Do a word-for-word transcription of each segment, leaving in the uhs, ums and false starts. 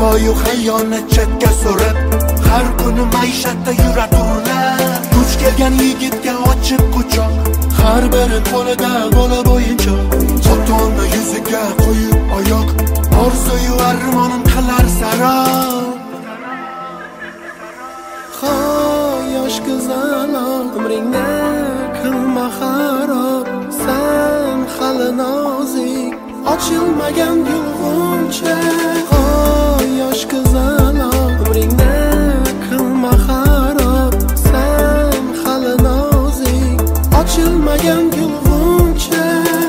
Vafoyu xiyonat chetga surib, har kuni maishatda yuraturlar. Duch kelgan yigitga ochiq quchoq, har biri qo'lida bola bo'yinchoq. Ota-ona yuziga qo'yib oyoq, orzuyu armonim qilar sarob. Hoy yosh qizaloq, umringni qilma xarob. Sen hali nozik, ochilmagan gulg'uncha. Hoy yosh qizaloq, umringni qilma xarob. Sen hali nozik, ochilmagan gulg'uncha.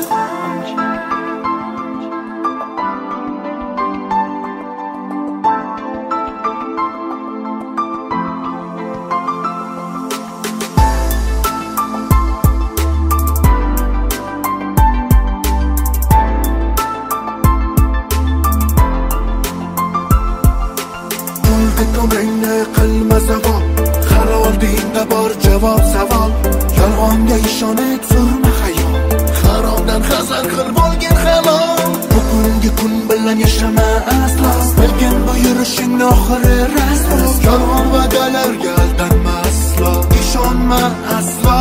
Umringni qilma zavol, har oldingda bor javob savol. Yolg'onga ishonib surma xayol, haromdan hazar qil bo'lgin halol. Bugungi kun bilan yashama aslo, bilgin bu yurishing oxiri rasvo. Yolg'on va'dalarga aldanma aslo, ishonma aslo.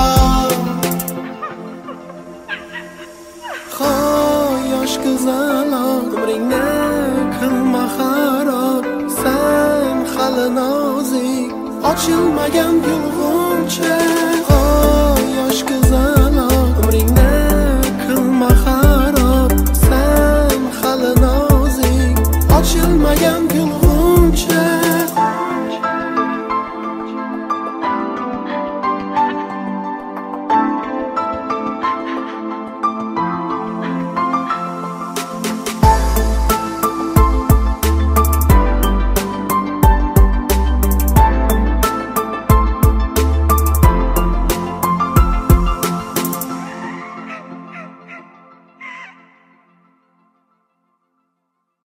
Hoy yosh qizaloq, umringni qilma xarob. Sen hali nozik, ochilmagan gulg'uncha.